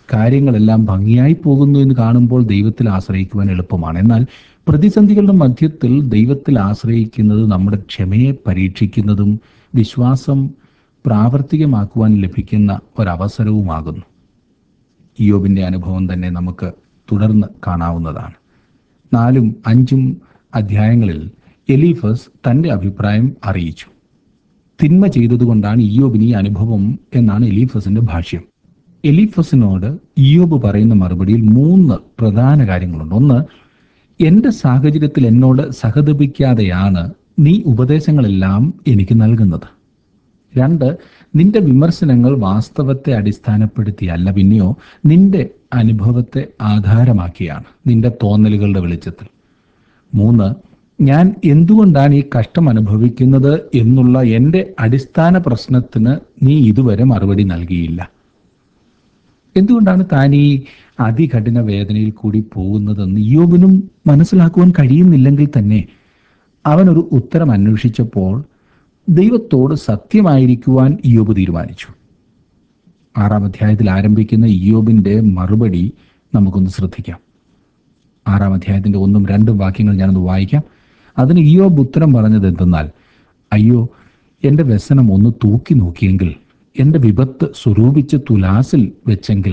കാര്യങ്ങളെല്ലാം ഭംഗിയായി പോകുന്നു എന്ന് കാണുമ്പോൾ ദൈവത്തിൽ ആശ്രയിക്കുവാൻ എളുപ്പമാണ്. എന്നാൽ പ്രതിസന്ധികളുടെ മധ്യത്തിൽ ദൈവത്തിൽ ആശ്രയിക്കുന്നത് നമ്മുടെ ക്ഷമയെ പരീക്ഷിക്കുന്നതും വിശ്വാസം പ്രാവർത്തികമാക്കുവാൻ ലഭിക്കുന്ന ഒരവസരവുമാകുന്നു. ഇയ്യോബിന്റെ അനുഭവം തന്നെ നമുക്ക് തുടർന്ന് കാണാവുന്നതാണ്. 4ഉം 5ഉം അധ്യായങ്ങളിൽ എലീഫസ് തന്റെ അഭിപ്രായം അറിയിച്ചു. തിന്മ ചെയ്തതുകൊണ്ടാണ് ഇയ്യോബിന് ഈ അനുഭവം എന്നാണ് എലീഫസിന്റെ ഭാഷ്യം. എലീഫസിനോട് ഇയ്യോബ് പറയുന്ന മറുപടിയിൽ 3 പ്രധാന കാര്യങ്ങളുണ്ട്. ഒന്ന്, എന്റെ സാഹചര്യത്തിൽ എന്നോട് സഹതപിക്കാതെയാണ് നീ ഉപദേശങ്ങളെല്ലാം എനിക്ക് നൽകുന്നത്. 2, നിന്റെ വിമർശനങ്ങൾ വാസ്തവത്തെ അടിസ്ഥാനപ്പെടുത്തിയല്ല, പിന്നെയോ നിന്റെ അനുഭവത്തെ ആധാരമാക്കിയാണ്, നിന്റെ തോന്നലുകളുടെ വെളിച്ചത്തിൽ. 3, ഞാൻ എന്തുകൊണ്ടാണ് ഈ കഷ്ടം അനുഭവിക്കുന്നത് എന്നുള്ള എൻ്റെ അടിസ്ഥാന പ്രശ്നത്തിന് നീ ഇതുവരെ മറുപടി നൽകിയില്ല. എന്തുകൊണ്ടാണ് താൻ ഈ അതികഠിന വേദനയിൽ കൂടി പോകുന്നതെന്ന് ഇയ്യോബിനും മനസ്സിലാക്കുവാൻ കഴിയുന്നില്ലെങ്കിൽ തന്നെ അവനൊരു ഉത്തരം അന്വേഷിച്ചപ്പോൾ ദൈവത്തോട് സത്യമായിരിക്കുവാൻ ഇയ്യോബ് തീരുമാനിച്ചു. 6-ാം അധ്യായത്തിൽ ആരംഭിക്കുന്ന ഇയ്യോബിന്റെ മറുപടി നമുക്കൊന്ന് ശ്രദ്ധിക്കാം. 6-ാം അധ്യായത്തിന്റെ 1ഉം 2ഉം വാക്യങ്ങൾ ഞാനൊന്ന് വായിക്കാം. അതിന് ഇയ്യോബ് ഉത്തരം പറഞ്ഞത് എന്തെന്നാൽ, അയ്യോ, എൻ്റെ വ്യസനം ഒന്ന് തൂക്കി നോക്കിയെങ്കിൽ, എൻ്റെ വിപത്ത് സ്വരൂപിച്ച് തുലാസിൽ വെച്ചെങ്കിൽ.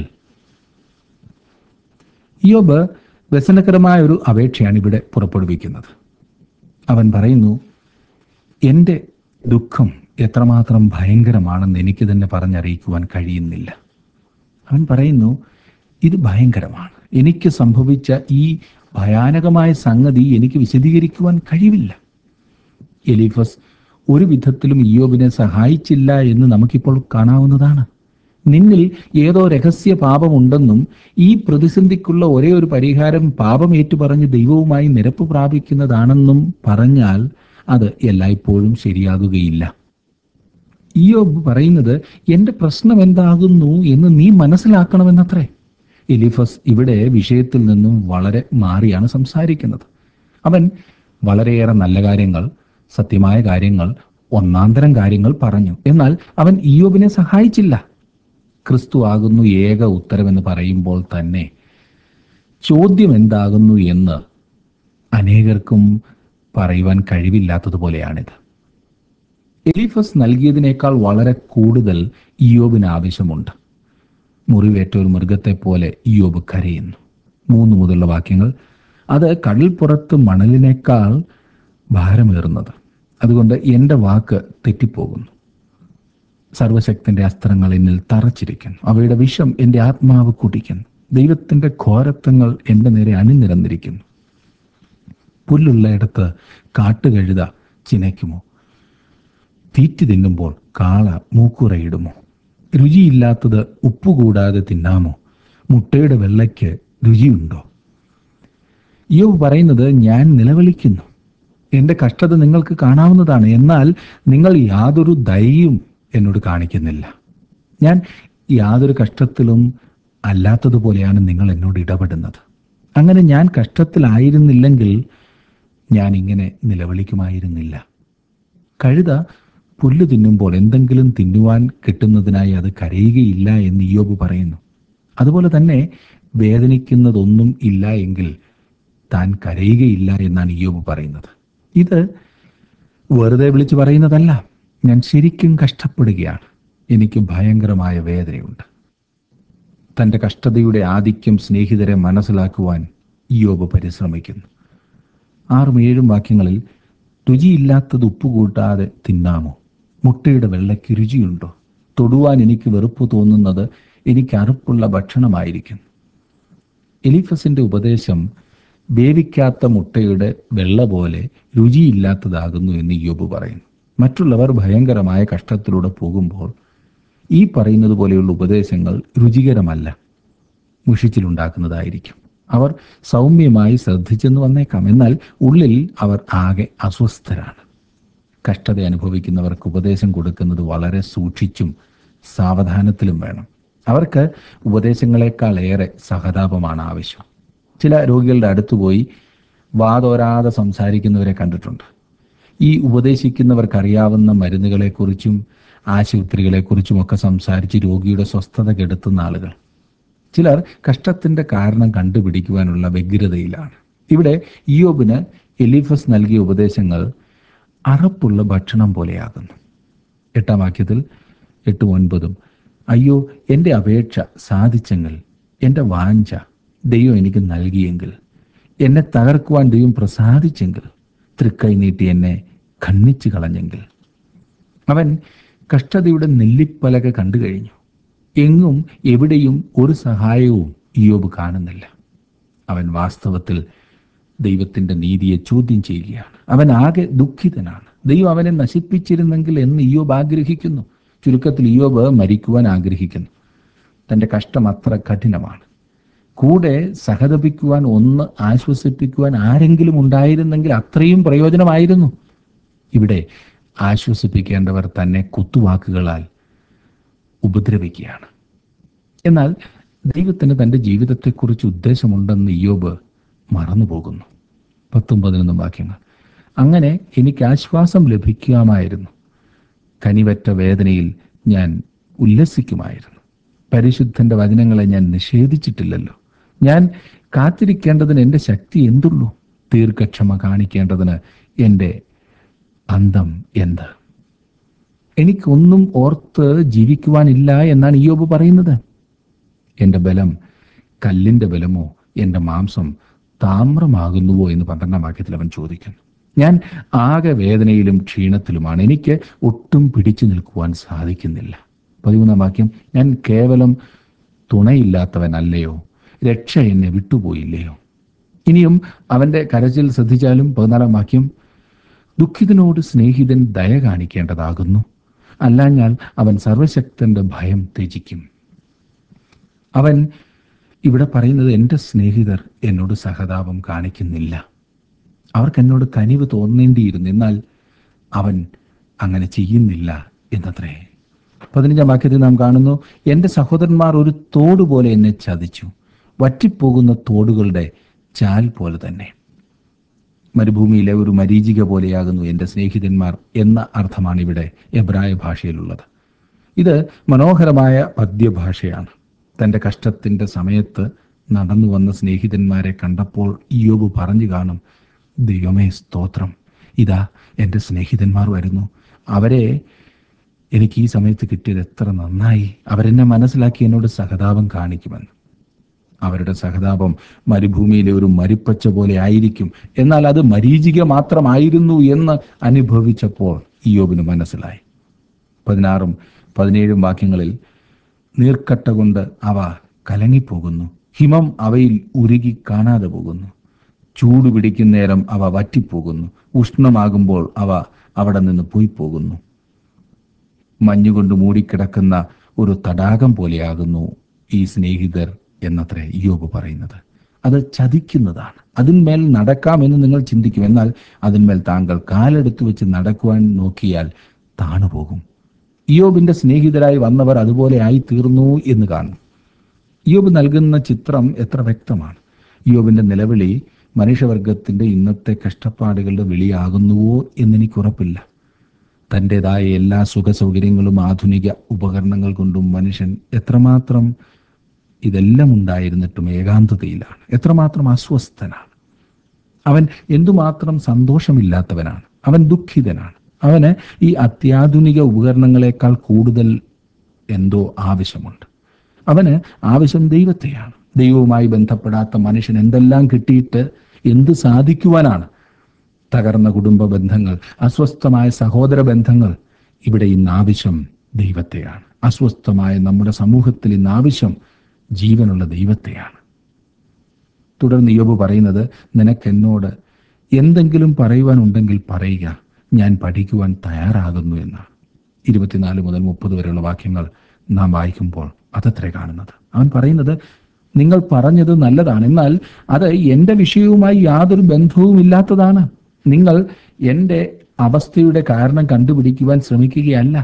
ഇയ്യോബ് വ്യസനകരമായ ഒരു അപേക്ഷയാണ് ഇവിടെ പുറപ്പെടുവിക്കുന്നത്. അവൻ പറയുന്നു, എൻ്റെ ദുഃഖം എത്രമാത്രം ഭയങ്കരമാണെന്ന് എനിക്ക് തന്നെ പറഞ്ഞറിയിക്കുവാൻ കഴിയുന്നില്ല. അവൻ പറയുന്നു, ഇത് ഭയങ്കരമാണ്, എനിക്ക് സംഭവിച്ച ഈ ഭയാനകമായ സംഗതി എനിക്ക് വിശദീകരിക്കുവാൻ കഴിവില്ല. എലീഫസ് ഒരു വിധത്തിലും ഇയ്യോബിനെ സഹായിച്ചില്ല എന്ന് നമുക്കിപ്പോൾ കാണാവുന്നതാണ്. നിന്നിൽ ഏതോ രഹസ്യ പാപമുണ്ടെന്നും ഈ പ്രതിസന്ധിക്കുള്ള ഒരേ ഒരു പരിഹാരം പാപം ഏറ്റുപറഞ്ഞ് ദൈവവുമായി നിരപ്പ് പ്രാപിക്കുന്നതാണെന്നും പറഞ്ഞാൽ അത് എല്ലായ്പ്പോഴും ശരിയാകുകയില്ല. ഇയ്യോബ് പറയുന്നത്, എൻ്റെ പ്രശ്നം എന്താകുന്നു എന്ന് നീ മനസ്സിലാക്കണമെന്നത്രേ. എലീഫസ് ഇവിടെ വിഷയത്തിൽ നിന്നും വളരെ മാറിയാണ് സംസാരിക്കുന്നത്. അവൻ വളരെയേറെ നല്ല കാര്യങ്ങൾ, സത്യമായ കാര്യങ്ങൾ, ഒന്നാന്തരം കാര്യങ്ങൾ പറഞ്ഞു. എന്നാൽ അവൻ ഇയ്യോബിനെ സഹായിച്ചില്ല. ക്രിസ്തു ആകുന്നു ഏക ഉത്തരമെന്ന് പറയുമ്പോൾ തന്നെ ചോദ്യം എന്താകുന്നു എന്ന് അനേകർക്കും പറയുവാൻ കഴിവില്ലാത്തതുപോലെയാണിത്. എലീഫസ് നൽകിയതിനേക്കാൾ വളരെ കൂടുതൽ ഇയ്യോബിന് ആവശ്യമുണ്ട്. മുറിവേറ്റ ഒരു മൃഗത്തെ പോലെ ഇയ്യോബ് കരയുന്നു. 3 മുതലുള്ള വാക്യങ്ങൾ, അത് കടൽപ്പുറത്ത് മണലിനേക്കാൾ ഭാരമേറുന്നത്, അതുകൊണ്ട് എൻ്റെ വാക്ക് തെറ്റിപ്പോകുന്നു. സർവശക്തന്റെ അസ്ത്രങ്ങൾ എന്നിൽ തറച്ചിരിക്കുന്നു, അവയുടെ വിഷം എൻ്റെ ആത്മാവ് കുടിക്കുന്നു. ദൈവത്തിൻ്റെ ഘോരത്വങ്ങൾ എൻ്റെ നേരെ അണിനിരന്നിരിക്കുന്നു. പുല്ലുള്ളയിടത്ത് കാട്ടുകഴുത ചിനയ്ക്കുമോ? തീറ്റി തിന്നുമ്പോൾ കാള മൂക്കുറയിടുമോ? രുചിയില്ലാത്തത് ഉപ്പുകൂടാതെ തിന്നാമോ? മുട്ടയുടെ വെള്ളയ്ക്ക് രുചിയുണ്ടോ? ഇയ്യോബ് പറയുന്നത്, ഞാൻ നിലവിളിക്കുന്നു, എൻ്റെ കഷ്ടത നിങ്ങൾക്ക് കാണാവുന്നതാണ്, എന്നാൽ നിങ്ങൾ യാതൊരു ദയയും എന്നോട് കാണിക്കുന്നില്ല. ഞാൻ യാതൊരു കഷ്ടത്തിലും അല്ലാത്തതുപോലെയാണ് നിങ്ങൾ എന്നോട് ഇടപെടുന്നത്. അങ്ങനെ ഞാൻ കഷ്ടത്തിലായിരുന്നില്ലെങ്കിൽ ഞാൻ ഇങ്ങനെ നിലവിളിക്കുമായിരുന്നില്ല. കഴുത പുല്ല് തിന്നുമ്പോൾ എന്തെങ്കിലും തിന്നുവാൻ കിട്ടുന്നതിനായി അത് കരയുകയില്ല എന്ന് ഇയ്യോബ് പറയുന്നു. അതുപോലെ തന്നെ വേദനിക്കുന്നതൊന്നും ഇല്ല എങ്കിൽ താൻ കരയുകയില്ല എന്നാണ് ഇയ്യോബ് പറയുന്നത്. ഇത് വെറുതെ വിളിച്ചു പറയുന്നതല്ല. ഞാൻ ശരിക്കും കഷ്ടപ്പെടുകയാണ്, എനിക്ക് ഭയങ്കരമായ വേദനയുണ്ട്. തൻ്റെ കഷ്ടതയുടെ ആധിക്യം സ്നേഹിതരെ മനസ്സിലാക്കുവാൻ ഇയ്യോബ് പരിശ്രമിക്കുന്നു. 6ഉം 7ഉം വാക്യങ്ങളിൽ, രുചിയില്ലാത്തത് ഉപ്പ് കൂട്ടാതെ തിന്നാമോ? മുട്ടയുടെ വെള്ളയ്ക്ക് രുചിയുണ്ടോ? തൊടുവാൻ എനിക്ക് വെറുപ്പ് തോന്നുന്നത് എനിക്ക് അറുപ്പുള്ള ഭക്ഷണമായിരിക്കും. എലീഫസിന്റെ ഉപദേശം വേവിക്കാത്ത മുട്ടയുടെ വെള്ള പോലെ രുചിയില്ലാത്തതാകുന്നു എന്ന് ഇയ്യോബ് പറയുന്നു. മറ്റുള്ളവർ ഭയങ്കരമായ കഷ്ടത്തിലൂടെ പോകുമ്പോൾ ഈ പറയുന്നത് പോലെയുള്ള ഉപദേശങ്ങൾ രുചികരമല്ല, മുഷിച്ചിലുണ്ടാക്കുന്നതായിരിക്കും. അവർ സൗമ്യമായി ശ്രദ്ധിച്ചെന്ന് വന്നേക്കാം, എന്നാൽ ഉള്ളിൽ അവർ ആകെ അസ്വസ്ഥരാണ്. കഷ്ടത അനുഭവിക്കുന്നവർക്ക് ഉപദേശം കൊടുക്കുന്നത് വളരെ സൂക്ഷിച്ചും സാവധാനത്തിലും വേണം. അവർക്ക് ഉപദേശങ്ങളെക്കാൾ ഏറെ സഹതാപമാണ് ആവശ്യം. ചില രോഗികളുടെ അടുത്ത് പോയി വാതോരാതെ സംസാരിക്കുന്നവരെ കണ്ടിട്ടുണ്ട്. ഈ ഉപദേശിക്കുന്നവർക്കറിയാവുന്ന മരുന്നുകളെക്കുറിച്ചും ആശുപത്രികളെക്കുറിച്ചും ഒക്കെ സംസാരിച്ച് രോഗിയുടെ സ്വസ്ഥത കെടുത്തുന്ന ആളുകൾ. ചിലർ കഷ്ടത്തിന്റെ കാരണം കണ്ടുപിടിക്കുവാനുള്ള വ്യഗ്രതയിലാണ്. ഇവിടെ ഇയ്യോബിന് എലീഫസ് നൽകിയ ഉപദേശങ്ങൾ അറപ്പുള്ള ഭക്ഷണം പോലെയാകുന്നു. 8-ാം വാക്യത്തിൽ 8-9 അയ്യോ, എൻ്റെ അപേക്ഷ സാധിച്ചെങ്കിൽ, എൻ്റെ വാഞ്ച ദൈവം എനിക്ക് നൽകിയെങ്കിൽ, എന്നെ തകർക്കുവാൻ ദൈവം പ്രസാദിച്ചെങ്കിൽ, തൃക്കൈ നീട്ടി എന്നെ ഖണ്ഡിച്ചു കളഞ്ഞെങ്കിൽ. അവൻ കഷ്ടതയുടെ നെല്ലിപ്പലക കണ്ടു കഴിഞ്ഞു. എങ്ങും എവിടെയും ഒരു സഹായവും ഇയ്യോബ് കാണുന്നില്ല. അവൻ വാസ്തവത്തിൽ ദൈവത്തിൻ്റെ നീതിയെ ചോദ്യം ചെയ്യുകയാണ്. അവൻ ആകെ ദുഃഖിതനാണ്. ദൈവം അവനെ നശിപ്പിച്ചിരുന്നെങ്കിൽ എന്ന് ഇയ്യോബ് ആഗ്രഹിക്കുന്നു. ചുരുക്കത്തിൽ ഇയ്യോബ് മരിക്കുവാൻ ആഗ്രഹിക്കുന്നു. തൻ്റെ കഷ്ടം അത്ര കഠിനമാണ്. കൂടെ സഹതപിക്കുവാൻ, ഒന്ന് ആശ്വസിപ്പിക്കുവാൻ ആരെങ്കിലും ഉണ്ടായിരുന്നെങ്കിൽ അത്രയും പ്രയോജനമായിരുന്നു. ഇവിടെ ആശ്വസിപ്പിക്കേണ്ടവർ തന്നെ കുത്തുവാക്കുകളാൽ ഉപദ്രവിക്കുകയാണ്. എന്നാൽ ദൈവത്തിന് തൻ്റെ ജീവിതത്തെക്കുറിച്ച് ഉദ്ദേശമുണ്ടെന്ന് ഇയ്യോബ് മറന്നുപോകുന്നു. 10-11 അങ്ങനെ എനിക്ക് ആശ്വാസം ലഭിക്കാമായിരുന്നു. കനിവറ്റ വേദനയിൽ ഞാൻ ഉല്ലസിക്കുമായിരുന്നു. പരിശുദ്ധന്റെ വചനങ്ങളെ ഞാൻ നിഷേധിച്ചിട്ടില്ലല്ലോ. ഞാൻ കാത്തിരിക്കേണ്ടതിന് എൻ്റെ ശക്തി എന്തുള്ളൂ? ദീർഘക്ഷമ കാണിക്കേണ്ടതിന് എൻ്റെ അന്തം എന്ത്? എനിക്കൊന്നും ഓർത്ത് ജീവിക്കുവാനില്ല എന്നാണ് ഇയ്യോബ് പറയുന്നത്. എൻ്റെ ബലം കല്ലിൻ്റെ ബലമോ എൻ്റെ മാംസം താമ്രമാകുന്നുവോ എന്ന് 12-ാം വാക്യത്തിൽ അവൻ ചോദിക്കുന്നു. ഞാൻ ആകെ വേദനയിലും ക്ഷീണത്തിലുമാണ്. എനിക്ക് ഒട്ടും പിടിച്ചു നിൽക്കുവാൻ സാധിക്കുന്നില്ല. 13-ാം വാക്യം ഞാൻ കേവലം തുണയില്ലാത്തവനല്ലയോ? രക്ഷ എന്നെ വിട്ടുപോയില്ലയോ? ഇനിയും അവൻ്റെ കരച്ചിൽ ശ്രദ്ധിച്ചാലും 14-ാം വാക്യം ദുഃഖിതനോട് സ്നേഹിതൻ ദയ കാണിക്കേണ്ടതാകുന്നു, അല്ലാഞ്ഞാൽ അവൻ സർവശക്തന്റെ ഭയം ത്യജിക്കും. അവൻ ഇവിടെ പറയുന്നത്, എൻ്റെ സ്നേഹിതർ എന്നോട് സഹതാപം കാണിക്കുന്നില്ല. അവർക്ക് എന്നോട് കനിവ് തോന്നേണ്ടിയിരുന്നു, എന്നാൽ അവൻ അങ്ങനെ ചെയ്യുന്നില്ല എന്നത്രേ. 15-ാം വാക്യത്തിൽ നാം കാണുന്നു, എൻ്റെ സഹോദരന്മാർ ഒരു തോട് പോലെ എന്നെ ചതിച്ചു, വറ്റിപ്പോകുന്ന തോടുകളുടെ ചാൽ പോലെ തന്നെ. മരുഭൂമിയിലെ ഒരു മരീചിക പോലെയാകുന്നു എൻ്റെ സ്നേഹിതന്മാർ എന്ന അർത്ഥമാണ് ഇവിടെ എബ്രായ ഭാഷയിലുള്ളത്. ഇത് മനോഹരമായ പദ്യഭാഷയാണ്. തൻ്റെ കഷ്ടത്തിൻ്റെ സമയത്ത് നടന്നു വന്ന സ്നേഹിതന്മാരെ കണ്ടപ്പോൾ ഇയ്യോബ് പറഞ്ഞു കാണും, ദൈവമേ സ്തോത്രം, ഇതാ എൻ്റെ സ്നേഹിതന്മാർ വരുന്നു. അവരെ എനിക്ക് ഈ സമയത്ത് കിട്ടിയത് എത്ര നന്നായി. അവരെന്നെ മനസ്സിലാക്കി എന്നോട് സഹതാപം കാണിക്കുമെന്ന്. അവരുടെ സഹതാപം മരുഭൂമിയിലെ ഒരു മരിപ്പച്ച പോലെ ആയിരിക്കും, എന്നാൽ അത് മരീചിക മാത്രമായിരുന്നു എന്ന് അനുഭവിച്ചപ്പോൾ ഇയ്യോബിന് മനസ്സിലായി. 16-17 നീർക്കട്ട കൊണ്ട് അവ കലങ്ങിപ്പോകുന്നു, ഹിമം അവയിൽ ഉരുകി കാണാതെ പോകുന്നു. ചൂട് പിടിക്കുന്നേരം അവ വറ്റിപ്പോകുന്നു, ഉഷ്ണമാകുമ്പോൾ അവ അവിടെ നിന്ന് പോയി പോകുന്നു. മഞ്ഞുകൊണ്ട് മൂടിക്കിടക്കുന്ന ഒരു തടാകം പോലെയാകുന്നു ഈ സ്നേഹിതർ എന്നത്രേ ഇയ്യോബ് പറയുന്നത്. അത് ചതിക്കുന്നതാണ്. അതിന്മേൽ നടക്കാമെന്ന് നിങ്ങൾ ചിന്തിക്കും, എന്നാൽ അതിന്മേൽ താങ്കൾ കാലെടുത്ത് വെച്ച് നടക്കുവാൻ നോക്കിയാൽ താണുപോകും. ഇയ്യോബിന്റെ സ്നേഹിതരായി വന്നവർ അതുപോലെ ആയി തീർന്നു എന്ന് കാണും. ഇയ്യോബ് നൽകുന്ന ചിത്രം എത്ര വ്യക്തമാണ്. ഇയ്യോബിന്റെ നിലവിളി മനുഷ്യവർഗത്തിന്റെ ഇന്നത്തെ കഷ്ടപ്പാടുകളുടെ വിളിയാകുന്നുവോ എന്നെനിക്ക് ഉറപ്പില്ല. തൻ്റെതായ എല്ലാ സുഖ സൗകര്യങ്ങളും ആധുനിക ഉപകരണങ്ങൾ കൊണ്ടും മനുഷ്യൻ എത്രമാത്രം ഇതെല്ലാം ഉണ്ടായിരുന്നിട്ടും ഏകാന്തതയിലാണ്, എത്രമാത്രം അസ്വസ്ഥനാണ്. അവൻ എന്തുമാത്രം സന്തോഷമില്ലാത്തവനാണ്. അവൻ ദുഃഖിതനാണ്. അവന് ഈ അത്യാധുനിക ഉപകരണങ്ങളെക്കാൾ കൂടുതൽ എന്തോ ആവശ്യമുണ്ട്. അവന് ആവശ്യം ദൈവത്തെയാണ്. ദൈവവുമായി ബന്ധപ്പെടാത്ത മനുഷ്യൻ എന്തെല്ലാം കിട്ടിയിട്ട് എന്ത് സാധിക്കുവാനാണ്? തകർന്ന കുടുംബ ബന്ധങ്ങൾ, അസ്വസ്ഥമായ സഹോദര ബന്ധങ്ങൾ. ഇവിടെ ഇന്ന് ആവശ്യം ദൈവത്തെയാണ്. അസ്വസ്ഥമായ നമ്മുടെ സമൂഹത്തിൽ ഇന്ന് ആവശ്യം ജീവനുള്ള ദൈവത്തെയാണ്. തുടർന്ന് ഇയ്യോബ് പറയുന്നത്, നിനക്കെന്നോട് എന്തെങ്കിലും പറയുവാനുണ്ടെങ്കിൽ പറയുക, ഞാൻ പഠിക്കുവാൻ തയ്യാറാകുന്നു എന്നാണ്. 24-30 വാക്യങ്ങൾ നാം വായിക്കുമ്പോൾ അതത്രേ കാണുന്നത്. അവൻ പറയുന്നത്, നിങ്ങൾ പറഞ്ഞത് നല്ലതാണ്, എന്നാൽ അത് എൻ്റെ വിഷയവുമായി യാതൊരു ബന്ധവുമില്ലാത്തതാണ്. നിങ്ങൾ എൻ്റെ അവസ്ഥയുടെ കാരണം കണ്ടുപിടിക്കുവാൻ ശ്രമിക്കുകയല്ല.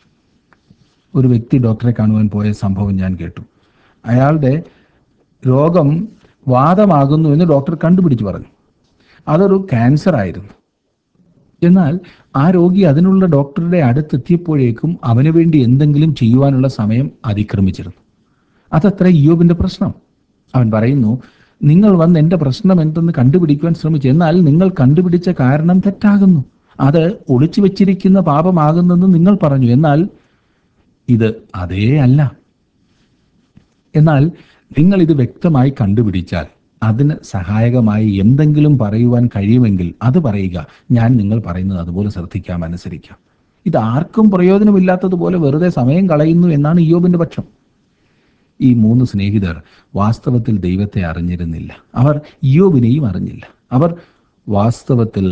ഒരു വ്യക്തി ഡോക്ടറെ കാണുവാൻ പോയ സംഭവം ഞാൻ കേട്ടു. അയാളുടെ രോഗം വാതമാകുന്നു എന്ന് ഡോക്ടർ കണ്ടുപിടിച്ചു പറഞ്ഞു. അതൊരു ക്യാൻസർ ആയിരുന്നു. എന്നാൽ ആ രോഗി അതിനുള്ള ഡോക്ടറുടെ അടുത്തെത്തിയപ്പോഴേക്കും അവന് വേണ്ടി എന്തെങ്കിലും ചെയ്യുവാനുള്ള സമയം അതിക്രമിച്ചിരുന്നു. അതത്ര ഇയ്യോബിന്റെ പ്രശ്നം. അവൻ പറയുന്നു, നിങ്ങൾ വന്ന് എൻ്റെ പ്രശ്നം എന്തെന്ന് കണ്ടുപിടിക്കുവാൻ ശ്രമിച്ചു, എന്നാൽ നിങ്ങൾ കണ്ടുപിടിച്ച കാരണം തെറ്റാകുന്നു. അത് ഒളിച്ചു വെച്ചിരിക്കുന്ന പാപമാകുന്നെന്ന് നിങ്ങൾ പറഞ്ഞു, എന്നാൽ ഇത് അതേ അല്ല. എന്നാൽ നിങ്ങൾ ഇത് വ്യക്തമായി കണ്ടുപിടിച്ചാൽ അതിന് സഹായകമായി എന്തെങ്കിലും പറയുവാൻ കഴിയുമെങ്കിൽ അത് പറയുക. ഞാൻ നിങ്ങൾ പറയുന്നത് അതുപോലെ ശ്രദ്ധിക്കാം, അനുസരിക്കാം. ഇത് ആർക്കും പ്രയോജനമില്ലാത്തതുപോലെ വെറുതെ സമയം കളയുന്നു എന്നാണ് ഇയ്യോബിന്റെ പക്ഷം. ഈ മൂന്ന് സ്നേഹിതർ വാസ്തവത്തിൽ ദൈവത്തെ അറിഞ്ഞിരുന്നില്ല. അവർ ഇയ്യോബിനെയും അറിഞ്ഞില്ല. അവർ വാസ്തവത്തിൽ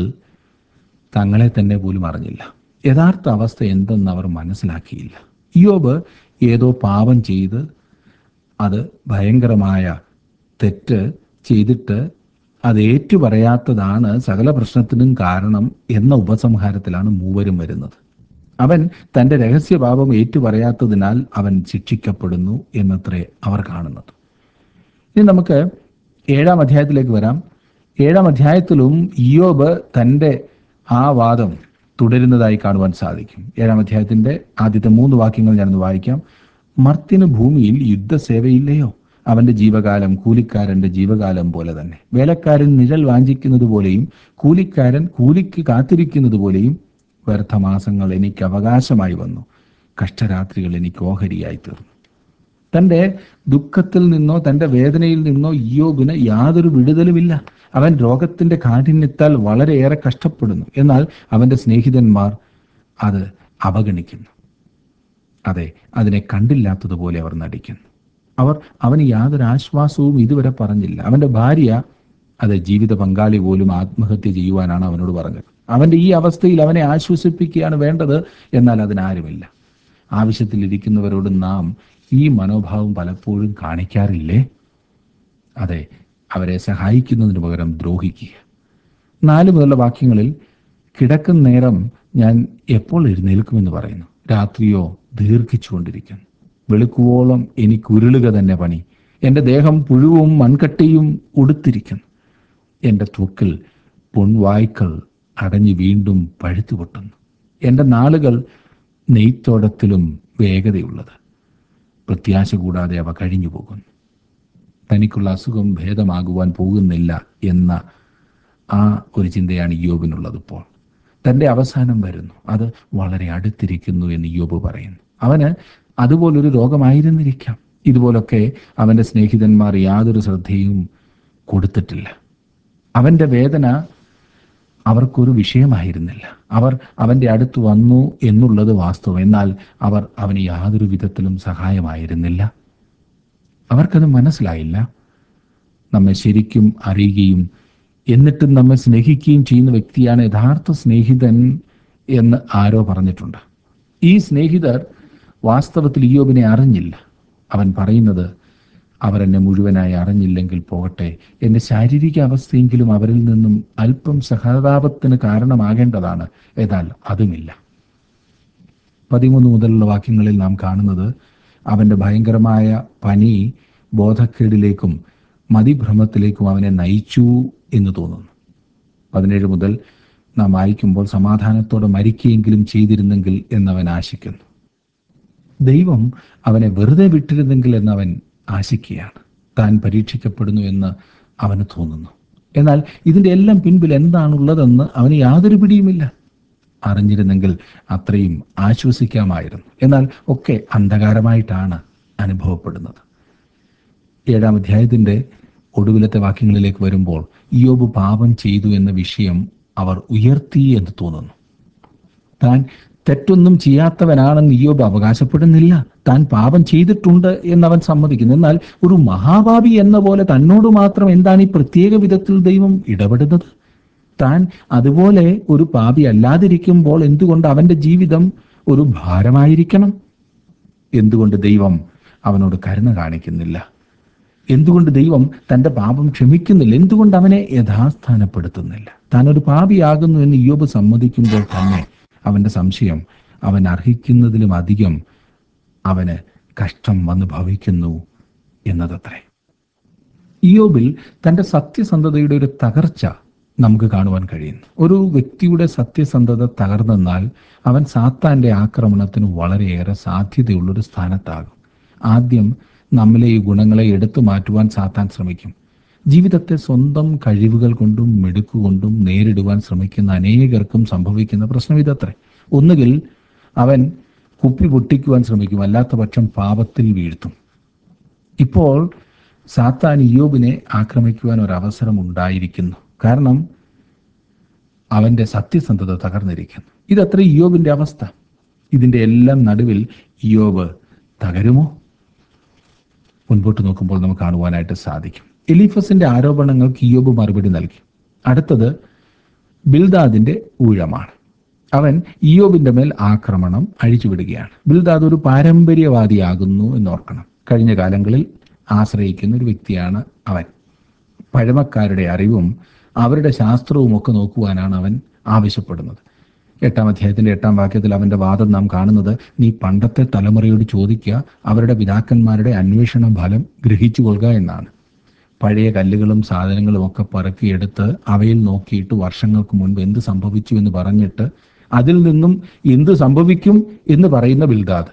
തങ്ങളെ തന്നെ പോലും അറിഞ്ഞില്ല. യഥാർത്ഥ അവസ്ഥ എന്തെന്ന് അവർ മനസ്സിലാക്കിയില്ല. ഇയ്യോബ് ഏതോ പാപം ചെയ്ത്, അത് ഭയങ്കരമായ തെറ്റ് ചെയ്തിട്ട് അത് ഏറ്റുപറയാത്തതാണ് സകല പ്രശ്നത്തിനും കാരണം എന്ന ഉപസംഹാരത്തിലാണ് മൂവരും വരുന്നത്. അവൻ തൻ്റെ രഹസ്യപാപം ഏറ്റുപറയാത്തതിനാൽ അവൻ ശിക്ഷിക്കപ്പെടുന്നു എന്നത്രേ അവർ കാണുന്നത്. ഇനി നമുക്ക് 7-ാം അധ്യായത്തിലേക്ക് വരാം. 7-ാം അധ്യായത്തിലും ഇയ്യോബ് തൻ്റെ ആ വാദം തുടരുന്നതായി കാണുവാൻ സാധിക്കും. 7-ാം അധ്യായത്തിൻ്റെ ആദ്യത്തെ 3 വാക്യങ്ങൾ ഞാനൊന്ന് വായിക്കാം. മർത്യന് ഭൂമിയിൽ യുദ്ധസേവയില്ലയോ? അവന്റെ ജീവകാലം കൂലിക്കാരന്റെ ജീവകാലം പോലെ തന്നെ. വേലക്കാരൻ നിഴൽ വാഞ്ചിക്കുന്നത് പോലെയും കൂലിക്കാരൻ കൂലിക്ക് കാത്തിരിക്കുന്നത് പോലെയും വ്യർത്ഥമാസങ്ങൾ എനിക്ക് അവകാശമായി വന്നു. കഷ്ടരാത്രികൾ എനിക്ക് ഓഹരിയായി തീർന്നു. തൻ്റെ ദുഃഖത്തിൽ നിന്നോ തൻ്റെ വേദനയിൽ നിന്നോ ഇയ്യോബിന് യാതൊരു വിടുതലുമില്ല. അവൻ രോഗത്തിന്റെ കാഠിന്യത്താൽ വളരെയേറെ കഷ്ടപ്പെടുന്നു. എന്നാൽ അവന്റെ സ്നേഹിതന്മാർ അത് അവഗണിക്കുന്നു. അതെ, അതിനെ കണ്ടില്ലാത്തതുപോലെ അവർ നടിക്കുന്നു. അവർ അവന് യാതൊരു ആശ്വാസവും ഇതുവരെ പറഞ്ഞില്ല. അവന്റെ ഭാര്യ, അത് ജീവിത പങ്കാളി പോലും ആത്മഹത്യ ചെയ്യുവാനാണ് അവനോട് പറഞ്ഞത്. അവന്റെ ഈ അവസ്ഥയിൽ അവനെ ആശ്വസിപ്പിക്കുകയാണ് വേണ്ടത്, എന്നാൽ അതിനാരുമില്ല. ആവശ്യത്തിലിരിക്കുന്നവരോട് നാം ഈ മനോഭാവം പലപ്പോഴും കാണിക്കാറില്ലേ? അതെ, അവരെ സഹായിക്കുന്നതിന് പകരം ദ്രോഹിക്കുക. 4 മുതലുള്ള വാക്യങ്ങളിൽ കിടക്കുന്ന നേരം ഞാൻ എപ്പോൾ എഴുന്നേൽക്കുമെന്ന് പറയുന്നു. രാത്രിയോ ദീർഘിച്ചുകൊണ്ടിരിക്കുന്നു. വെളുക്കുവോളം എനിക്ക് ഉരുളുക തന്നെ പണി. എൻ്റെ ദേഹം പുഴുവും മൺകട്ടയും ഉടുത്തിരിക്കുന്നു. എൻ്റെ ത്വക്കിൽ പൊൻവായ്ക്കൾ അടഞ്ഞ് വീണ്ടും പഴുത്തു പൊട്ടുന്നു. എൻ്റെ നാളുകൾ നെയ്ത്തോടത്തിലും വേഗതയുള്ളത്. പ്രത്യാശ കൂടാതെ അവ കഴിഞ്ഞു പോകുന്നു. തനിക്കുള്ള അസുഖം ഭേദമാകുവാൻ പോകുന്നില്ല എന്ന ആ ഒരു ചിന്തയാണ് ഇയ്യോബിനുള്ളത്. ഇപ്പോൾ തൻ്റെ അവസാനം വരുന്നു, അത് വളരെ അടുത്തിരിക്കുന്നു എന്ന് ഇയ്യോബ് പറയുന്നു. അവന് അതുപോലൊരു രോഗമായിരുന്നിരിക്കാം. ഇതുപോലൊക്കെ അവൻ്റെ സ്നേഹിതന്മാർ യാതൊരു ശ്രദ്ധയും കൊടുത്തിട്ടില്ല. അവൻ്റെ വേദന അവർക്കൊരു വിഷയമായിരുന്നില്ല. അവർ അവൻ്റെ അടുത്ത് വന്നു എന്നുള്ളത് വാസ്തവം, എന്നാൽ അവർ അവന് യാതൊരു വിധത്തിലും സഹായമായിരുന്നില്ല. അവർക്കത് മനസ്സിലായില്ല. നമ്മെ ശരിക്കും അറിയുകയും എന്നിട്ടും നമ്മെ സ്നേഹിക്കുകയും ചെയ്യുന്ന വ്യക്തിയാണ് യഥാർത്ഥ സ്നേഹിതൻ എന്ന് ആരോ പറഞ്ഞിട്ടുണ്ട്. ഈ സ്നേഹിതർ വാസ്തവത്തിൽ ഇയ്യോബിനെ അറിഞ്ഞില്ല. അവൻ പറയുന്നത്, അവർ എന്നെ മുഴുവനായി അറിഞ്ഞില്ലെങ്കിൽ പോകട്ടെ, എൻ്റെ ശാരീരിക അവസ്ഥയെങ്കിലും അവരിൽ നിന്നും അല്പം സഹതാപത്തിന് കാരണമാകേണ്ടതാണ്. എന്നാൽ അതുമില്ല. 13 മുതലുള്ള വാക്യങ്ങളിൽ നാം കാണുന്നത്, അവൻ്റെ ഭയങ്കരമായ പനി ബോധക്കേടിലേക്കും മതിഭ്രമത്തിലേക്കും അവനെ നയിച്ചു എന്ന് തോന്നുന്നു. 17 മുതൽ നാം വായിക്കുമ്പോൾ, സമാധാനത്തോടെ മരിക്കുകയെങ്കിലും ചെയ്തിരുന്നെങ്കിൽ എന്നവൻ ആശിക്കുന്നു. ദൈവം അവനെ വെറുതെ വിട്ടിരുന്നെങ്കിൽ എന്നവൻ ആശിക്കുകയാണ്. താൻ പരീക്ഷിക്കപ്പെടുന്നു എന്ന് അവന് തോന്നുന്നു. എന്നാൽ ഇതിൻ്റെ എല്ലാം പിൻപിൽ എന്താണുള്ളതെന്ന് അവന് യാതൊരു പിടിയുമില്ല. അറിഞ്ഞിരുന്നെങ്കിൽ അത്രയും ആശ്വസിക്കാമായിരുന്നു. എന്നാൽ ഒക്കെ അന്ധകാരമായിട്ടാണ് അനുഭവപ്പെടുന്നത്. 7-ാം അധ്യായത്തിൻ്റെ ഒടുവിലത്തെ വാക്യങ്ങളിലേക്ക് വരുമ്പോൾ, ഇയ്യോബ് പാപം ചെയ്തു എന്ന വിഷയം അവർ ഉയർത്തി എന്ന് തോന്നുന്നു. താൻ തെറ്റൊന്നും ചെയ്യാത്തവനാണെന്ന് ഇയ്യോബ് അവകാശപ്പെടുന്നില്ല. താൻ പാപം ചെയ്തിട്ടുണ്ട് എന്നവൻ സമ്മതിക്കുന്നു. എന്നാൽ ഒരു മഹാപാപി എന്ന പോലെ തന്നോട് മാത്രം എന്താണ് ഈ പ്രത്യേക വിധത്തിൽ ദൈവം ഇടപെടുന്നത്? താൻ അതുപോലെ ഒരു പാപി അല്ലാതിരിക്കുമ്പോൾ എന്തുകൊണ്ട് അവന്റെ ജീവിതം ഒരു ഭാരമായിരിക്കണം? എന്തുകൊണ്ട് ദൈവം അവനോട് കരുണ കാണിക്കുന്നില്ല? എന്തുകൊണ്ട് ദൈവം തൻ്റെ പാപം ക്ഷമിക്കുന്നില്ല? എന്തുകൊണ്ട് അവനെ യഥാസ്ഥാനപ്പെടുത്തുന്നില്ല? താൻ ഒരു പാപിയാകുന്നു എന്ന് ഇയ്യോബ് സമ്മതിക്കുമ്പോൾ തന്നെ അവൻ്റെ സംശയം അവൻ അർഹിക്കുന്നതിലും അധികം അവന് കഷ്ടം വന്ന് ഭവിക്കുന്നു എന്നതത്രേ. ഇയ്യോബിൽ തൻ്റെ സത്യസന്ധതയുടെ ഒരു തകർച്ച നമുക്ക് കാണുവാൻ കഴിയുന്നു. ഒരു വ്യക്തിയുടെ സത്യസന്ധത തകർന്നെന്നാൽ അവൻ സാത്താൻ്റെ ആക്രമണത്തിന് വളരെയേറെ സാധ്യതയുള്ളൊരു സ്ഥാനത്താകും. ആദ്യം നമ്മിലെ ഈ ഗുണങ്ങളെ എടുത്തു മാറ്റുവാൻ സാത്താൻ ശ്രമിക്കും. ജീവിതത്തെ സ്വന്തം കഴിവുകൾ കൊണ്ടും മിടുക്കുകൊണ്ടും നേരിടുവാൻ ശ്രമിക്കുന്ന അനേകർക്കും സംഭവിക്കുന്ന പ്രശ്നം ഇതത്രേ. ഒന്നുകിൽ അവൻ കുപ്പി പൊട്ടിക്കുവാൻ ശ്രമിക്കും, അല്ലാത്ത പക്ഷം പാപത്തിൽ വീഴ്ത്തും. ഇപ്പോൾ സാത്താൻ ഇയ്യോബിനെ ആക്രമിക്കുവാൻ ഒരവസരം ഉണ്ടായിരിക്കുന്നു. കാരണം അവന്റെ സത്യസന്ധത തകർന്നിരിക്കുന്നു. ഇതത്ര ഇയ്യോബിന്റെ അവസ്ഥ. ഇതിന്റെ എല്ലാം നടുവിൽ ഇയ്യോബ് തകരുമോ? മുൻപോട്ട് നോക്കുമ്പോൾ നമുക്ക് കാണുവാനായിട്ട് സാധിക്കും. എലീഫസിന്റെ ആരോപണങ്ങൾക്ക് ഇയ്യോബ് മറുപടി നൽകി. അടുത്തത് ബിൽദാദിന്റെ ഊഴമാണ്. അവൻ ഇയ്യോബിന്റെ മേൽ ആക്രമണം അഴിച്ചുവിടുകയാണ്. ബിൽദാദ് ഒരു പാരമ്പര്യവാദിയാകുന്നു എന്നോർക്കണം. കഴിഞ്ഞ കാലങ്ങളിൽ ആശ്രയിക്കുന്ന ഒരു വ്യക്തിയാണ് അവൻ. പഴമക്കാരുടെ അറിവും അവരുടെ ശാസ്ത്രവും ഒക്കെ നോക്കുവാനാണ് അവൻ ആവശ്യപ്പെടുന്നത്. 8-ാം അധ്യായത്തിന്റെ 8-ാം വാക്യത്തിൽ അവന്റെ വാദം നാം കാണുന്നത്, നീ പണ്ടത്തെ തലമുറയോട് ചോദിക്കുക, അവരുടെ പിതാക്കന്മാരുടെ അന്വേഷണ ഫലം ഗ്രഹിച്ചു കൊള്ളുക എന്നാണ്. പഴയ കല്ലുകളും സാധനങ്ങളും ഒക്കെ പറക്കിയെടുത്ത് അവയിൽ നോക്കിയിട്ട് വർഷങ്ങൾക്ക് മുൻപ് എന്ത് സംഭവിച്ചു എന്ന് പറഞ്ഞിട്ട് അതിൽ നിന്നും എന്ത് സംഭവിക്കും എന്ന് പറയുന്ന ബിൽദാദ്.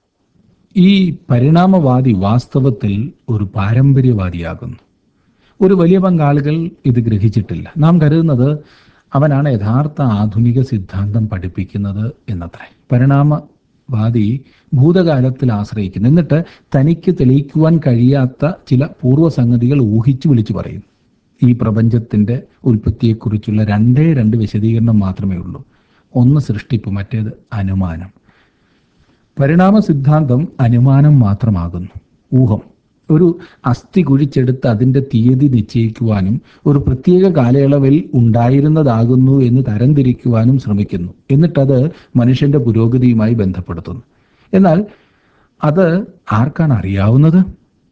ഈ പരിണാമവാദി വാസ്തവത്തിൽ ഒരു പാരമ്പര്യവാദിയാകുന്നു. ഒരു വലിയ പങ്കാളുകൾ ഇത് ഗ്രഹിച്ചിട്ടില്ല. നാം കരുതുന്നത് അവനാണ് യഥാർത്ഥ ആധുനിക സിദ്ധാന്തം പഠിപ്പിക്കുന്നത് എന്നത്രേ. പരിണാമവാദി ഭൂതകാലത്തിൽ ആശ്രയിക്കുന്നു. എന്നിട്ട് തനിക്ക് തെളിയിക്കുവാൻ കഴിയാത്ത ചില പൂർവ്വസംഗതികൾ ഊഹിച്ചു വിളിച്ചു പറയും. ഈ പ്രപഞ്ചത്തിന്റെ ഉൽപ്പത്തിയെക്കുറിച്ചുള്ള രണ്ട് വിശദീകരണം മാത്രമേ ഉള്ളൂ. ഒന്ന് സൃഷ്ടിപ്പ്, മറ്റേത് അനുമാനം. പരിണാമ സിദ്ധാന്തം അനുമാനം മാത്രമാകുന്നു, ഊഹം. ഒരു അസ്ഥി കുഴിച്ചെടുത്ത് അതിൻ്റെ തീയതി നിശ്ചയിക്കുവാനും ഒരു പ്രത്യേക കാലയളവിൽ ഉണ്ടായിരുന്നതാകുന്നു എന്ന് തരംതിരിക്കുവാനും ശ്രമിക്കുന്നു. എന്നിട്ടത് മനുഷ്യന്റെ പുരോഗതിയുമായി ബന്ധപ്പെടുത്തുന്നു. എന്നാൽ അത് ആർക്കാണ് അറിയാവുന്നത്?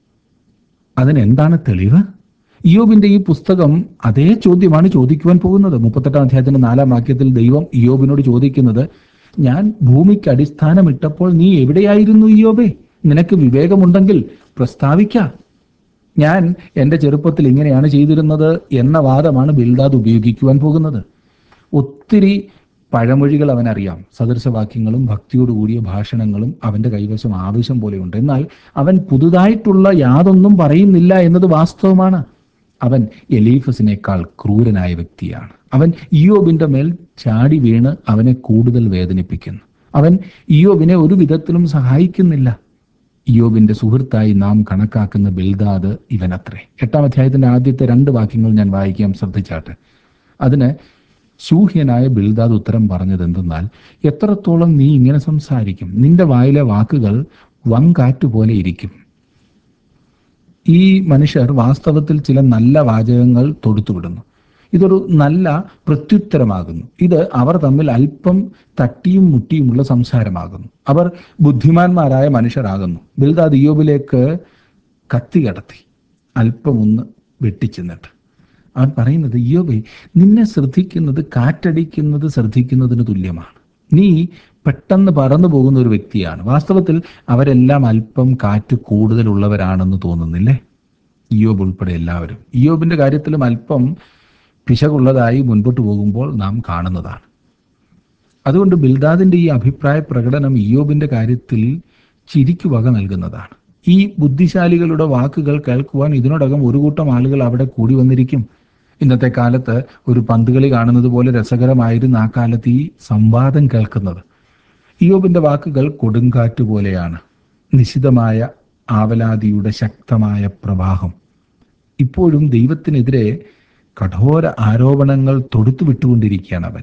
അതിനെന്താണ് തെളിവ്? ഇയ്യോബിന്റെ ഈ പുസ്തകം അതേ ചോദ്യമാണ് ചോദിക്കുവാൻ പോകുന്നത്. 38-ാം അധ്യായത്തിന്റെ 4-ാം വാക്യത്തിൽ ദൈവം ഇയ്യോബിനോട് ചോദിക്കുന്നത്, ഞാൻ ഭൂമിക്ക് അടിസ്ഥാനമിട്ടപ്പോൾ നീ എവിടെയായിരുന്നു ഇയ്യോബേ? നിനക്ക് വിവേകമുണ്ടെങ്കിൽ പ്രസ്താവിക്ക. ഞാൻ എൻ്റെ ചെറുപ്പത്തിൽ ഇങ്ങനെയാണ് ചെയ്തിരുന്നത് എന്ന വാദമാണ് ബിൽദാദ് ഉപയോഗിക്കുവാൻ പോകുന്നത്. ഒത്തിരി പഴമൊഴികൾ അവനറിയാം. സദൃശവാക്യങ്ങളും ഭക്തിയോടുകൂടിയ ഭാഷണങ്ങളും അവൻ്റെ കൈവശം ആവശ്യം പോലെയുണ്ട്. എന്നാൽ അവൻ പുതുതായിട്ടുള്ള യാതൊന്നും പറയുന്നില്ല എന്നത് വാസ്തവമാണ്. അവൻ എലീഫസിനേക്കാൾ ക്രൂരനായ വ്യക്തിയാണ്. അവൻ ഇയ്യോബിന്റെ മേൽ ചാടി വീണ് അവനെ കൂടുതൽ വേദനിപ്പിക്കുന്നു. അവൻ ഇയ്യോബിനെ ഒരു വിധത്തിലും സഹായിക്കുന്നില്ല. ഇയ്യോബിന്റെ സുഹൃത്തായി നാം കണക്കാക്കുന്ന ബിൽദാദ് ഇവനത്രേ. 8-ാം അധ്യായത്തിന്റെ ആദ്യത്തെ 2 വാക്യങ്ങൾ ഞാൻ വായിക്കാം, ശ്രദ്ധിച്ചാട്ടെ. അതിന് ശൂഹ്യനായ ബിൽദാദ് ഉത്തരം പറഞ്ഞത് എന്തെന്നാൽ, എത്രത്തോളം നീ ഇങ്ങനെ സംസാരിക്കും? നിന്റെ വായിലെ വാക്കുകൾ വങ്കാറ്റുപോലെ ഇരിക്കും. ഈ മനുഷ്യർ വാസ്തവത്തിൽ ചില നല്ല വാചകങ്ങൾ തൊടുത്തുവിടുന്നു. ഇതൊരു നല്ല പ്രത്യുത്തരമാകുന്നു. ഇത് അവർ തമ്മിൽ അല്പം തട്ടിയും മുട്ടിയുമുള്ള സംസാരമാകുന്നു. അവർ ബുദ്ധിമാന്മാരായ മനുഷ്യരാകുന്നു. ബിൽദാദ് ഇയ്യോബിലേക്ക് കത്തി കടത്തി അല്പമൊന്ന് വെട്ടിച്ചെന്നിട്ട് അവൻ പറയുന്നത്, ഇയ്യോബേ, നിന്നെ ശ്രദ്ധിക്കുന്നത് കാറ്റടിക്കുന്നത് ശ്രദ്ധിക്കുന്നതിന് തുല്യമാണ്. നീ പെട്ടെന്ന് പറന്നു പോകുന്ന ഒരു വ്യക്തിയാണ്. വാസ്തവത്തിൽ അവരെല്ലാം അല്പം കാറ്റ് കൂടുതലുള്ളവരാണെന്ന് തോന്നുന്നില്ലേ? ഇയ്യോബ് ഉൾപ്പെടെ എല്ലാവരും. ഇയ്യോബിന്റെ കാര്യത്തിലും അല്പം പിശകുള്ളതായി മുൻപോട്ട് പോകുമ്പോൾ നാം കാണുന്നതാണ്. അതുകൊണ്ട് ബിൽദാദിന്റെ ഈ അഭിപ്രായ പ്രകടനം ഇയ്യോബിന്റെ കാര്യത്തിൽ ചിരിക്കു വക നൽകുന്നതാണ്. ഈ ബുദ്ധിശാലികളുടെ വാക്കുകൾ കേൾക്കുവാൻ ഇതിനോടകം ഒരു കൂട്ടം ആളുകൾ അവിടെ കൂടി വന്നിരിക്കും. ഇന്നത്തെ കാലത്ത് ഒരു പന്തുകളി കാണുന്നത് പോലെ രസകരമായിരുന്നു ആ കാലത്ത് ഈ സംവാദം കേൾക്കുന്നത്. ഇയ്യോബിന്റെ വാക്കുകൾ കൊടുങ്കാറ്റ് പോലെയാണ്, നിശിതമായ ആവലാതിയുടെ ശക്തമായ പ്രവാഹം. ഇപ്പോഴും ദൈവത്തിനെതിരെ കഠോര ആരോപണങ്ങൾ തൊടുത്തു വിട്ടുകൊണ്ടിരിക്കുകയാണ് അവൻ.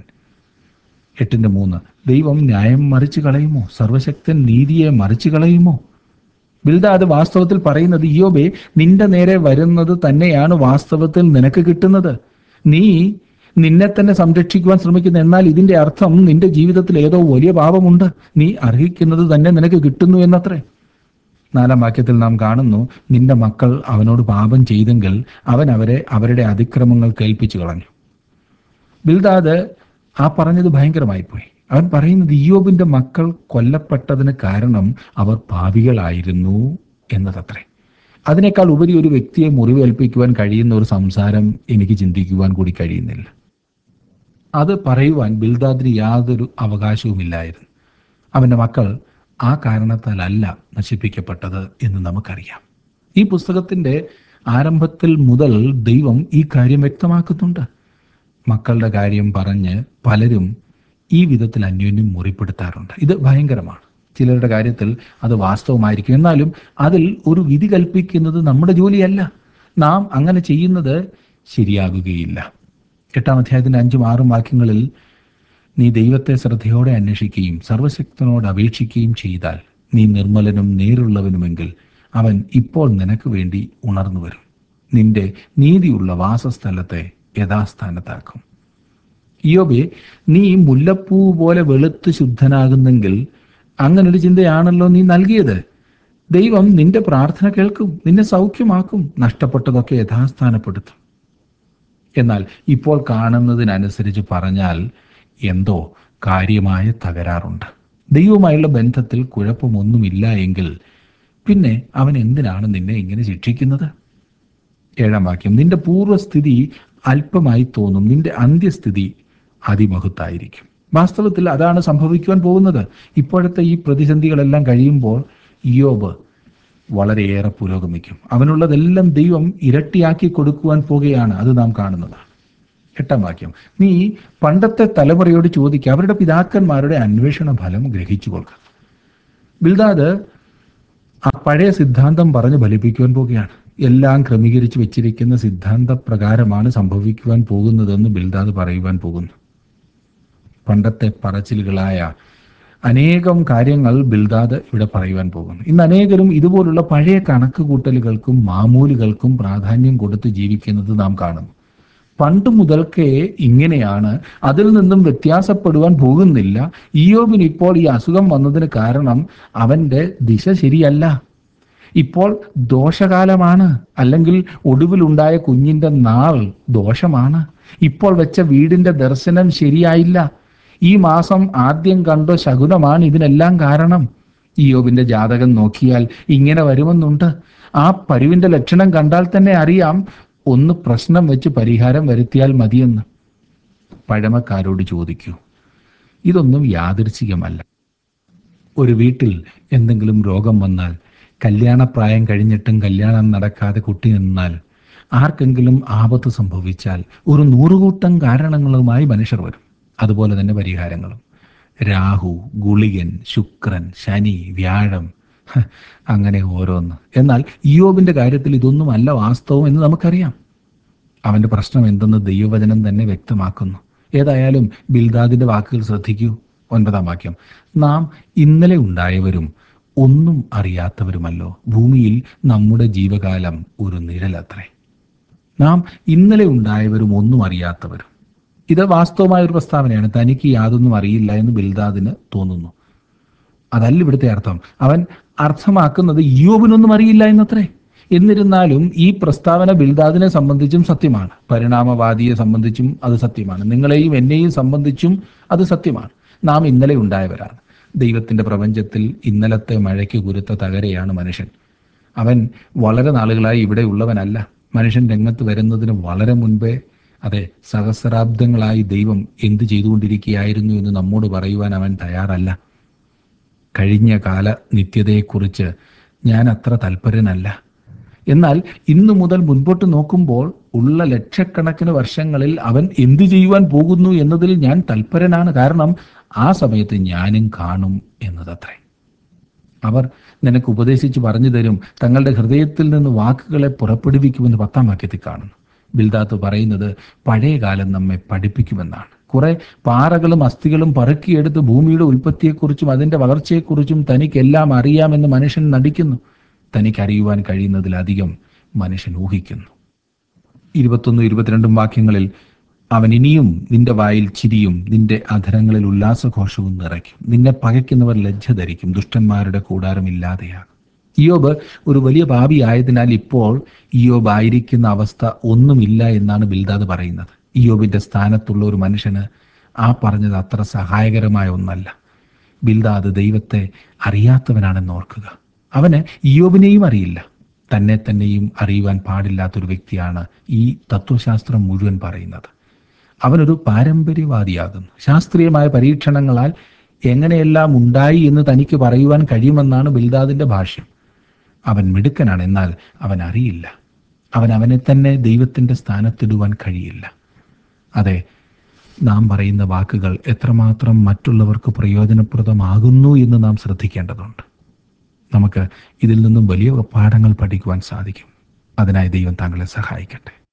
8-3 ദൈവം ന്യായം മറിച്ചു കളയുമോ? സർവശക്തൻ നീതിയെ മറിച്ചു കളയുമോ? ബിൽദാദ് വാസ്തവത്തിൽ പറയുന്നത്, ഇയ്യോബേ, നിന്റെ നേരെ വരുന്നത് തന്നെയാണ് വാസ്തവത്തിൽ നിനക്ക് കിട്ടുന്നത്. നീ നിന്നെ തന്നെ സംരക്ഷിക്കുവാൻ ശ്രമിക്കുന്നു. എന്നാൽ ഇതിന്റെ അർത്ഥം നിന്റെ ജീവിതത്തിൽ ഏതോ വലിയ പാപമുണ്ട്. നീ അർഹിക്കുന്നത് തന്നെ നിനക്ക് കിട്ടുന്നു എന്നത്രേ. 4-ാം വാക്യത്തിൽ നാം കാണുന്നു, നിന്റെ മക്കൾ അവനോട് പാപം ചെയ്തെങ്കിൽ അവൻ അവരെ അവരുടെ അതിക്രമങ്ങൾ കേൾപ്പിച്ചു കളഞ്ഞു. ബിൽദാദ് ആ പറഞ്ഞത് ഭയങ്കരമായി പോയി. അവൻ പറയുന്നത്, ഇയ്യോബിന്റെ മക്കൾ കൊല്ലപ്പെട്ടതിന് കാരണം അവർ പാപികളായിരുന്നു എന്നതത്രേ. അതിനേക്കാൾ ഉപരി ഒരു വ്യക്തിയെ മുറിവേൽപ്പിക്കുവാൻ കഴിയുന്ന ഒരു സംസാരം എനിക്ക് ചിന്തിക്കുവാൻ കൂടി കഴിയുന്നില്ല. അത് പറയുവാൻ ബിൽദാദിന് യാതൊരു അവകാശവുമില്ലായിരുന്നു. അവന്റെ മക്കൾ ആ കാരണത്താലല്ല നശിപ്പിക്കപ്പെട്ടത് എന്ന് നമുക്കറിയാം. ഈ പുസ്തകത്തിന്റെ ആരംഭത്തിൽ മുതൽ ദൈവം ഈ കാര്യം വ്യക്തമാക്കുന്നുണ്ട്. മക്കളുടെ കാര്യം പറഞ്ഞ് പലരും ഈ വിധത്തിൽ അന്യോന്യം മുറിപ്പെടുത്താറുണ്ട്. ഇത് ഭയങ്കരമാണ്. ചിലരുടെ കാര്യത്തിൽ അത് വാസ്തവമായിരിക്കും. എന്നാലും അതിൽ ഒരു വിധി കൽപ്പിക്കുന്നത് നമ്മുടെ ജോലിയല്ല. നാം അങ്ങനെ ചെയ്യുന്നത് ശരിയാകുകയില്ല. 8-ാം അധ്യായത്തിന്റെ 5-6 വാക്യങ്ങളിൽ, നീ ദൈവത്തെ ശ്രദ്ധയോടെ അന്വേഷിക്കുകയും സർവശക്തനോട് അപേക്ഷിക്കുകയും ചെയ്താൽ നീ നിർമ്മലനും നേരുള്ളവനുമെങ്കിൽ അവൻ ഇപ്പോൾ നിനക്ക് വേണ്ടി ഉണർന്നു വരും, നിന്റെ നീതിയുള്ള വാസസ്ഥലത്തെ യഥാസ്ഥാനത്താക്കും. ഇയ്യോബേ, നീ മുല്ലപ്പൂ പോലെ വെളുത്ത് ശുദ്ധനാകുന്നെങ്കിൽ അങ്ങനൊരു ചിന്തയാണല്ലോ നീ നൽകിയത്. ദൈവം നിന്റെ പ്രാർത്ഥന കേൾക്കും, നിന്നെ സൗഖ്യമാക്കും, നഷ്ടപ്പെട്ടതൊക്കെ യഥാസ്ഥാനപ്പെടുത്തും. എന്നാൽ ഇപ്പോൾ കാണുന്നതിനനുസരിച്ച് പറഞ്ഞാൽ എന്തോ കാര്യമായ തകരാറുണ്ട്. ദൈവവുമായുള്ള ബന്ധത്തിൽ കുഴപ്പമൊന്നുമില്ല എങ്കിൽ പിന്നെ അവൻ എന്തിനാണ് നിന്നെ ഇങ്ങനെ ശിക്ഷിക്കുന്നത്? 7-ാം വാക്യം, നിന്റെ പൂർവ്വസ്ഥിതി അല്പമായി തോന്നും, നിന്റെ അന്ത്യസ്ഥിതി അതിമഹത്തായിരിക്കും. വാസ്തവത്തിൽ അതാണ് സംഭവിക്കുവാൻ പോകുന്നത്. ഇപ്പോഴത്തെ ഈ പ്രതിസന്ധികളെല്ലാം കഴിയുമ്പോൾ ഇയ്യോബ് വളരെയേറെ പുരോഗമിക്കും. അവനുള്ളതെല്ലാം ദൈവം ഇരട്ടിയാക്കി കൊടുക്കുവാൻ പോകുകയാണ്. അത് നാം കാണുന്നതാണ്. 8-ാം വാക്യം, നീ പണ്ടത്തെ തലമുറയോട് ചോദിക്കുക, അവരുടെ പിതാക്കന്മാരുടെ അന്വേഷണ ഫലം ഗ്രഹിച്ചു കൊള്ളുക. ബിൽദാദ് ആ പഴയ സിദ്ധാന്തം പറഞ്ഞ് ഫലിപ്പിക്കുവാൻ പോകുകയാണ്. എല്ലാം ക്രമീകരിച്ച് വെച്ചിരിക്കുന്ന സിദ്ധാന്ത പ്രകാരമാണ് സംഭവിക്കുവാൻ പോകുന്നതെന്ന് ബിൽദാദ് പറയുവാൻ പോകുന്നു. പണ്ടത്തെ പറച്ചിലുകളായ അനേകം കാര്യങ്ങൾ ബിൽദാദ് ഇവിടെ പറയുവാൻ പോകുന്നു. ഇന്ന് അനേകരും ഇതുപോലുള്ള പഴയ കണക്ക് കൂട്ടലുകൾക്കും മാമൂലുകൾക്കും പ്രാധാന്യം കൊടുത്ത് ജീവിക്കുന്നത് നാം കാണുന്നു. പണ്ട് മുതൽക്കേ ഇങ്ങനെയാണ്, അതിൽ നിന്നും വ്യത്യാസപ്പെടുവാൻ പോകുന്നില്ല. ഇയ്യോബിന് ഇപ്പോൾ ഈ അസുഖം വന്നതിന് കാരണം അവന്റെ ദിശ ശരിയല്ല. ഇപ്പോൾ ദോഷകാലമാണ്, അല്ലെങ്കിൽ ഒടുവിലുണ്ടായ കുഞ്ഞിന്റെ നാൾ ദോഷമാണ്. ഇപ്പോൾ വെച്ച വീടിന്റെ ദർശനം ശരിയായില്ല. ഈ മാസം ആദ്യം കണ്ട ശകുനമാണ് ഇതിനെല്ലാം കാരണം. ഇയ്യോബിന്റെ ജാതകം നോക്കിയാൽ ഇങ്ങനെ വരുമെന്നുണ്ട്. ആ പരുവിന്റെ ലക്ഷണം കണ്ടാൽ തന്നെ അറിയാം, ഒന്ന് പ്രശ്നം വെച്ച് പരിഹാരം വരുത്തിയാൽ മതിയെന്ന്. പഴമക്കാരോട് ചോദിക്കൂ, ഇതൊന്നും യാദൃച്ഛികമല്ല. ഒരു വീട്ടിൽ എന്തെങ്കിലും രോഗം വന്നാൽ, കല്യാണപ്രായം കഴിഞ്ഞിട്ടും കല്യാണം നടക്കാതെ കുട്ടി നിന്നാൽ, ആർക്കെങ്കിലും ആപത്ത് സംഭവിച്ചാൽ ഒരു 100 കൂട്ടം കാരണങ്ങളുമായി മനുഷ്യർ വരും. അതുപോലെ തന്നെ പരിഹാരങ്ങളും. രാഹു, ഗുളികൻ, ശുക്രൻ, ശനി, വ്യാഴം, അങ്ങനെ ഓരോന്ന്. എന്നാൽ ഇയ്യോബിന്റെ കാര്യത്തിൽ ഇതൊന്നും അല്ല വാസ്തവം എന്ന് നമുക്കറിയാം. അവന്റെ പ്രശ്നം എന്തെന്ന് ദൈവവചനം തന്നെ വ്യക്തമാക്കുന്നു. ഏതായാലും ബിൽദാദിന്റെ വാക്കുകൾ ശ്രദ്ധിക്കൂ. 9-ാം വാക്യം, നാം ഇന്നലെ ഉണ്ടായവരും ഒന്നും അറിയാത്തവരുമല്ലോ, ഭൂമിയിൽ നമ്മുടെ ജീവകാലം ഒരു നിഴലത്രേ. നാം ഇന്നലെ ഉണ്ടായവരും ഒന്നും അറിയാത്തവരും. ഇത് വാസ്തവമായ ഒരു പ്രസ്താവനയാണ്. തനിക്ക് യാതൊന്നും അറിയില്ല എന്ന് ബിൽദാദിന് തോന്നുന്നു. അതല്ല ഇവിടുത്തെ അർത്ഥം. അവൻ അർത്ഥമാക്കുന്നത് ഇയ്യോബിനൊന്നും അറിയില്ല എന്നത്രേ. എന്നിരുന്നാലും ഈ പ്രസ്താവന ബിൽദാദിനെ സംബന്ധിച്ചും സത്യമാണ്, പരിണാമവാദിയെ സംബന്ധിച്ചും അത് സത്യമാണ്, നിങ്ങളെയും എന്നെയും സംബന്ധിച്ചും അത് സത്യമാണ്. നാം ഇന്നലെ ഉണ്ടായവരാണ്. ദൈവത്തിന്റെ പ്രപഞ്ചത്തിൽ ഇന്നലത്തെ മഴയ്ക്ക് കുരുത്ത തകരയാണ് മനുഷ്യൻ. അവൻ വളരെ നാളുകളായി ഇവിടെ ഉള്ളവനല്ല. മനുഷ്യൻ രംഗത്ത് വരുന്നതിന് വളരെ മുൻപേ, അതെ, സഹസ്രാബ്ദങ്ങളായി ദൈവം എന്ത് ചെയ്തുകൊണ്ടിരിക്കുകയായിരുന്നു എന്ന് നമ്മോട് പറയുവാൻ അവൻ തയ്യാറല്ല. കഴിഞ്ഞ കാല നിത്യതയെക്കുറിച്ച് ഞാൻ അത്ര തൽപരനല്ല. എന്നാൽ ഇന്നു മുതൽ മുൻപോട്ട് നോക്കുമ്പോൾ ഉള്ള ലക്ഷക്കണക്കിന് വർഷങ്ങളിൽ അവൻ എന്തു ചെയ്യുവാൻ പോകുന്നു എന്നതിൽ ഞാൻ തൽപരനാണ്. കാരണം ആ സമയത്ത് ഞാനും കാണും എന്നതത്രേ. അവർ നിനക്ക് ഉപദേശിച്ച് പറഞ്ഞു തരും, തങ്ങളുടെ ഹൃദയത്തിൽ നിന്ന് വാക്കുകളെ പുറപ്പെടുവിക്കുമെന്ന് 10-ാം വാക്യത്തിൽ കാണുന്നു. ബിൽദാദ് പറയുന്നത് പഴയ കാലം നമ്മെ പഠിപ്പിക്കുമെന്നാണ്. കുറെ പാറകളും അസ്ഥികളും പറക്കിയെടുത്ത് ഭൂമിയുടെ ഉൽപ്പത്തിയെക്കുറിച്ചും അതിന്റെ വളർച്ചയെക്കുറിച്ചും തനിക്കെല്ലാം അറിയാമെന്ന് മനുഷ്യൻ നടിക്കുന്നു. തനിക്കറിയുവാൻ കഴിയുന്നതിലധികം മനുഷ്യൻ ഊഹിക്കുന്നു. 21-22 വാക്യങ്ങളിൽ, അവൻ ഇനിയും നിന്റെ വായിൽ ചിരിയും നിന്റെ അധരങ്ങളിൽ ഉല്ലാസഘോഷവും നിറയ്ക്കും. നിന്നെ പകയ്ക്കുന്നവർ ലജ്ജ ധരിക്കും, ദുഷ്ടന്മാരുടെ കൂടാരം ഇല്ലാതെയാകും. ഇയ്യോബ് ഒരു വലിയ പാപി ആയതിനാൽ ഇപ്പോൾ ഇയ്യോബ് ആയിരിക്കുന്ന അവസ്ഥ ഒന്നുമില്ല എന്നാണ് ബിൽദാദ് പറയുന്നത്. ഇയ്യോബിന്റെ സ്ഥാനത്തുള്ള ഒരു മനുഷ്യന് ആ പറഞ്ഞത് അത്ര സഹായകരമായ ഒന്നല്ല. ബിൽദാദ് ദൈവത്തെ അറിയാത്തവനാണെന്ന് ഓർക്കുക. അവന് ഇയ്യോബിനെയും അറിയില്ല. തന്നെ തന്നെയും അറിയുവാൻ പാടില്ലാത്തൊരു വ്യക്തിയാണ് ഈ തത്വശാസ്ത്രം മുഴുവൻ പറയുന്നത്. അവനൊരു പാരമ്പര്യവാദിയാകുന്നു. ശാസ്ത്രീയമായ പരീക്ഷണങ്ങളാൽ എങ്ങനെയെല്ലാം ഉണ്ടായി എന്ന് തനിക്ക് പറയുവാൻ കഴിയുമെന്നാണ് ബിൽദാദിന്റെ ഭാഷ്യം. അവൻ മിടുക്കനാണ്, എന്നാൽ അവൻ അറിയില്ല. അവനെ തന്നെ ദൈവത്തിൻ്റെ സ്ഥാനത്തിടുവാൻ കഴിയില്ല. അതെ, നാം പറയുന്ന വാക്കുകൾ എത്രമാത്രം മറ്റുള്ളവർക്ക് പ്രയോജനപ്രദമാകുന്നു എന്ന് നാം ശ്രദ്ധിക്കേണ്ടതുണ്ട്. നമുക്ക് ഇതിൽ നിന്നും വലിയ പാഠങ്ങൾ പഠിക്കുവാൻ സാധിക്കും. അതിനായി ദൈവം താങ്കളെ സഹായിക്കട്ടെ.